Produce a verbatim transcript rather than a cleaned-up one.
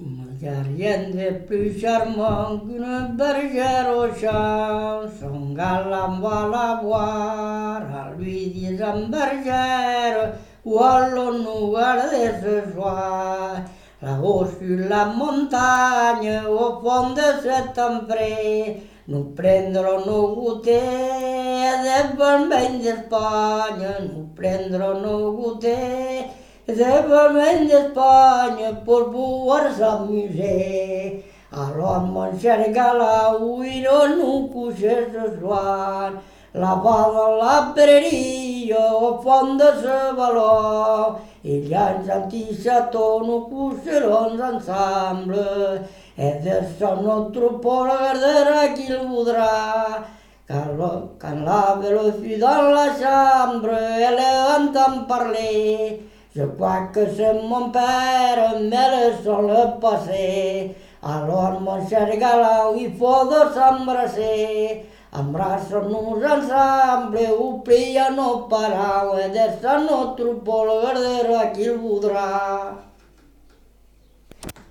Il y a rien de plus charmant qu'une bergère au champ. Son galant va la voir, en lui disant bergère, où allons-nous garder ce soir? Là-haut sur la montagne, au fond de cet empré, nous prendrons nos goûters des bons vins d'Espagne, nous prendrons nos goûters des bons vins d'Espagne pour pouvoir s'amuser. Alors mon cher gala, où irons-nous coucher ce soir? Là-bas dans la prairie, au fond de ce vallon, il y a un gentil château, nous coucherons ensemble. Et de son notre troupeau regardera qu'il voudra. Quand, quand la belle fut dans la chambre, elle entend parler. Je crois que c'est mon père, mais laissons le passer. Alors mon cher galant, il faut de s'embrasser. Embrassons-nous ensemble, oublions nos parents, et de son notre troupeau regardera qu'il voudra.